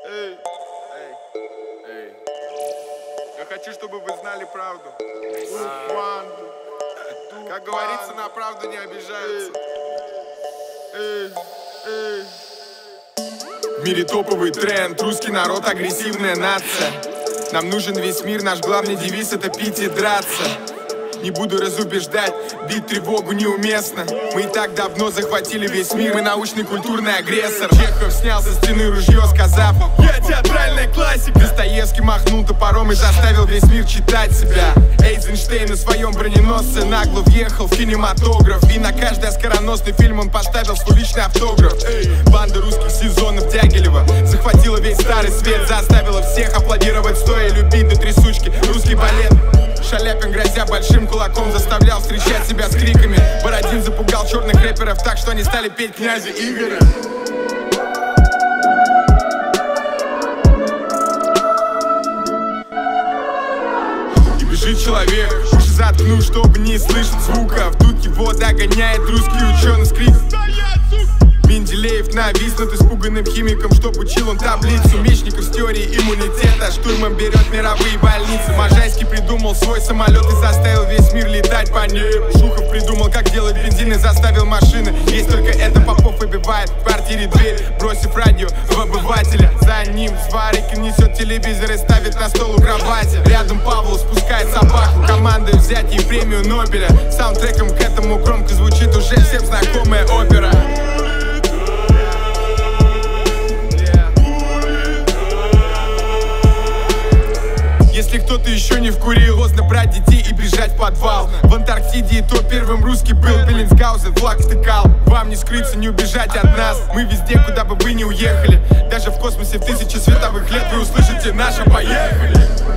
Я хочу, чтобы вы знали правду. Как говорится, на правду не обижаются. В мире топовый тренд, русский народ, агрессивная нация. Нам нужен весь мир, наш главный девиз — это пить и драться. Не буду разубеждать, бить тревогу неуместно. Мы и так давно захватили весь мир, мы научный культурный агрессор. Чехов снял со стены ружье, сказав: я театральная классика. Достоевский махнул топором и заставил весь мир читать себя. Эйзенштейн на своем броненосце нагло въехал в кинематограф, и на каждый оскароносный фильм он поставил свой личный автограф. Банда русских сезонов Дягилева захватила весь старый свет, заставила всех аплодировать стоя, любить до трясучки русский балет. Шаляпин, грозя большим кулаком, заставлял встречать себя с криками. Бородин запугал черных рэперов так, что они стали петь князя Игоря. И бежит человек, уши заткнул, чтобы не слышать звуков. Тут его догоняет русский ученый с криком. Менделеев навис над испуганным химиком, чтоб учил он таблицу Мечников с теорией иммунитета штурмом берет мировые больницы. Можайский придумал свой самолет и заставил весь мир летать по небу. Шухов придумал, как делать бензин, и заставил машины. Есть только это Попов выбивает в квартире дверь, бросив радио в обывателя. За ним Сварикин несет телевизор и ставит на стол у кровати. Рядом Павлов спускает собаку, командой взять ей премию Нобеля. Саундтреком к этому громко звучит уже всем знакомая опера. Если кто-то еще не вкурил, поздно брать детей и бежать в подвал. В Антарктиде и то первым русский был Беллинсгаузен, флаг втыкал. Вам не скрыться, не убежать от нас. Мы везде, куда бы вы ни уехали. Даже в космосе в 1000 световых лет вы услышите наше «Поехали!».